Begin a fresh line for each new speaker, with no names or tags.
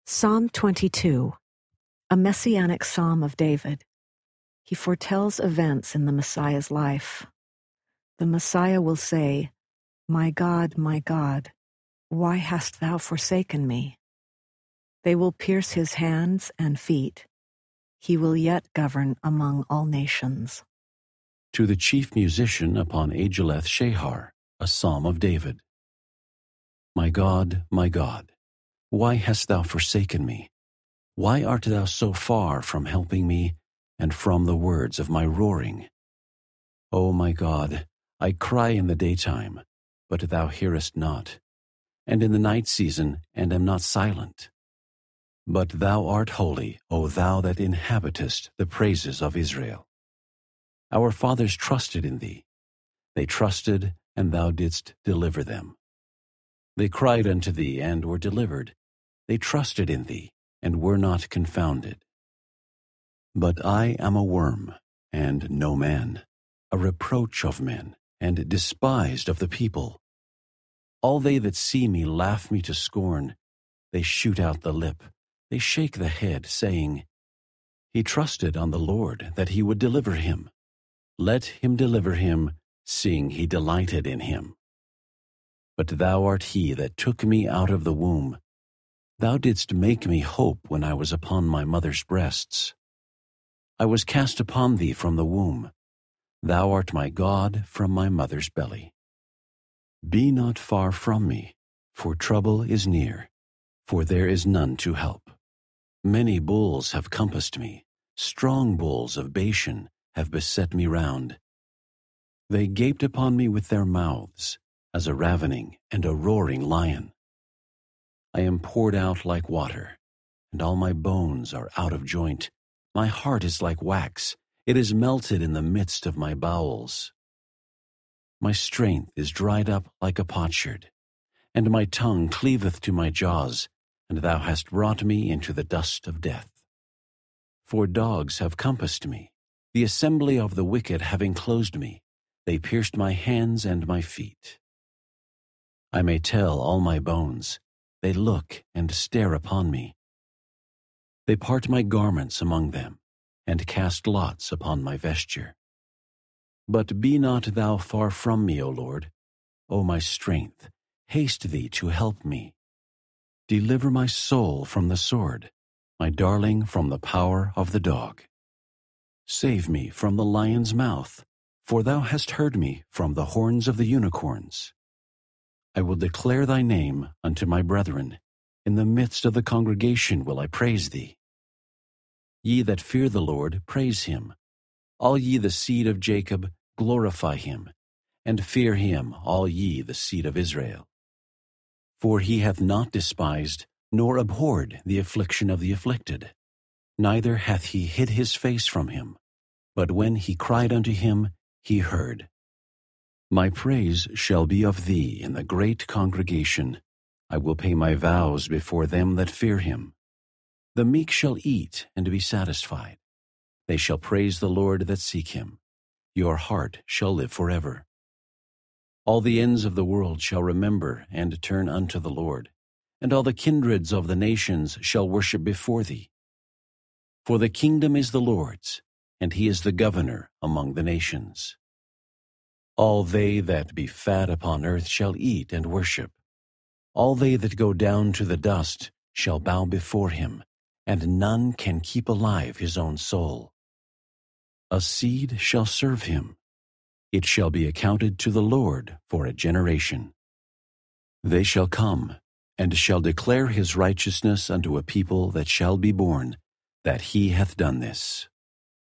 Psalm 22, a messianic psalm of David. He foretells events in the Messiah's life. The Messiah will say, my God, why hast thou forsaken me?" They will pierce his hands and feet. He will yet govern among all nations.
To the chief musician upon Ageleth Shahar, a psalm of David. My God, why hast thou forsaken me? Why art thou so far from helping me, and from the words of my roaring? O my God, I cry in the daytime, but thou hearest not, and in the night season, and am not silent. But thou art holy, O thou that inhabitest the praises of Israel. Our fathers trusted in thee. They trusted, and thou didst deliver them. They cried unto thee, and were delivered. They trusted in thee, and were not confounded. But I am a worm, and no man, a reproach of men, and despised of the people. All they that see me laugh me to scorn. They shoot out the lip, they shake the head, saying, He trusted on the Lord, that he would deliver him. Let him deliver him, seeing he delighted in him. But thou art he that took me out of the womb. Thou didst make me hope when I was upon my mother's breasts. I was cast upon thee from the womb. Thou art my God from my mother's belly. Be not far from me, for trouble is near, for there is none to help. Many bulls have compassed me, strong bulls of Bashan have beset me round. They gaped upon me with their mouths, as a ravening and a roaring lion. I am poured out like water, and all my bones are out of joint. My heart is like wax, it is melted in the midst of my bowels. My strength is dried up like a potsherd, and my tongue cleaveth to my jaws, and thou hast brought me into the dust of death. For dogs have compassed me, the assembly of the wicked have enclosed me. They pierced my hands and my feet. I may tell all my bones. They look and stare upon me. They part my garments among them, and cast lots upon my vesture. But be not thou far from me, O Lord. O my strength, haste thee to help me. Deliver my soul from the sword, my darling from the power of the dog. Save me from the lion's mouth, for thou hast heard me from the horns of the unicorns. I will declare thy name unto my brethren. In the midst of the congregation will I praise thee. Ye that fear the Lord, praise him. All ye the seed of Jacob, glorify him. And fear him, all ye the seed of Israel. For he hath not despised, nor abhorred the affliction of the afflicted. Neither hath he hid his face from him. But when he cried unto him, he heard. My praise shall be of thee in the great congregation. I will pay my vows before them that fear him. The meek shall eat and be satisfied. They shall praise the Lord that seek him. Your heart shall live forever. All the ends of the world shall remember and turn unto the Lord, and all the kindreds of the nations shall worship before thee. For the kingdom is the Lord's, and he is the governor among the nations. All they that be fat upon earth shall eat and worship. All they that go down to the dust shall bow before him, and none can keep alive his own soul. A seed shall serve him. It shall be accounted to the Lord for a generation. They shall come, and shall declare his righteousness unto a people that shall be born, that he hath done this.